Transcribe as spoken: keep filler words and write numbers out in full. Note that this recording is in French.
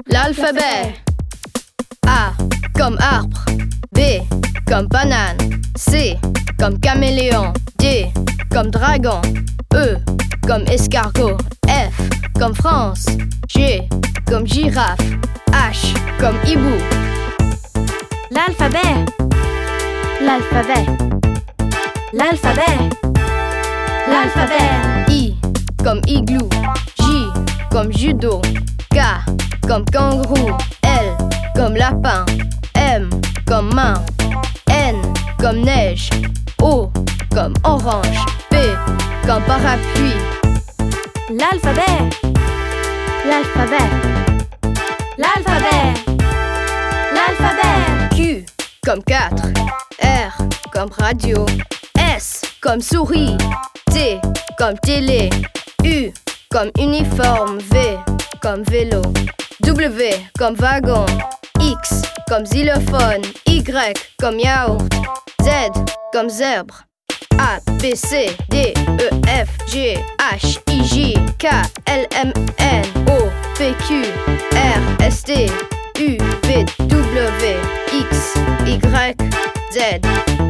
L'alphabet. A comme arbre, B comme banane, C comme caméléon, D comme dragon, E comme escargot, F comme France, G comme girafe, H comme hibou. L'alphabet. L'alphabet. L'alphabet. L'alphabet. I comme igloo, J comme judo, K comme kangourou, L comme lapin, M comme main, N comme neige, O comme orange, P comme parapluie. L'alphabet. L'alphabet. L'alphabet. L'alphabet. Q comme quatre, R comme radio, S comme souris, T comme télé, U comme uniforme, V comme vélo, W comme wagon, X comme xylophone, Y comme yaourt, Z comme zèbre, A, B, C, D, E, F, G, H, I, J, K, L, M, N, O, P, Q, R, S, T, U, V, W, X, Y, Z.